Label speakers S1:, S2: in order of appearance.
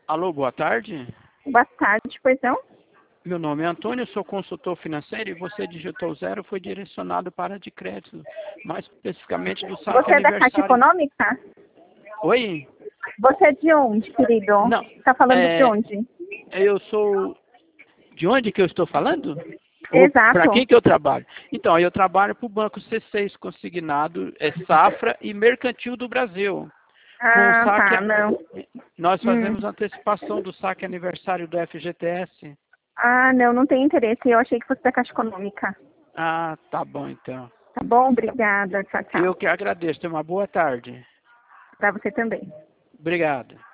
S1: Alô, boa tarde.
S2: Boa tarde, pois não?
S1: Meu nome é Antônio, sou consultor financeiro e você digitou 0, foi direcionado para a de crédito, mais especificamente do saque
S2: Você é da Caixa
S1: aniversário.
S2: Econômica?
S1: Oi?
S2: Você é de onde, querido?
S1: Não,
S2: Tá falando de onde?
S1: eu sou... De onde que eu estou falando? Ou para
S2: Exato.
S1: quem que eu trabalho? Então, eu trabalho para o Banco C6 Consignado, Safra e Mercantil do Brasil. Com o
S2: Ah,
S1: saque,
S2: tá, não.
S1: nós
S2: Hum.
S1: fazemos antecipação do saque aniversário do FGTS.
S2: Ah, não, não tem interesse. Eu achei que fosse da Caixa Econômica.
S1: Ah, tá bom então.
S2: Tá bom? Obrigada. Tchau,
S1: Eu
S2: tchau.
S1: que agradeço. Tenha uma boa tarde.
S2: Pra você também.
S1: Obrigado.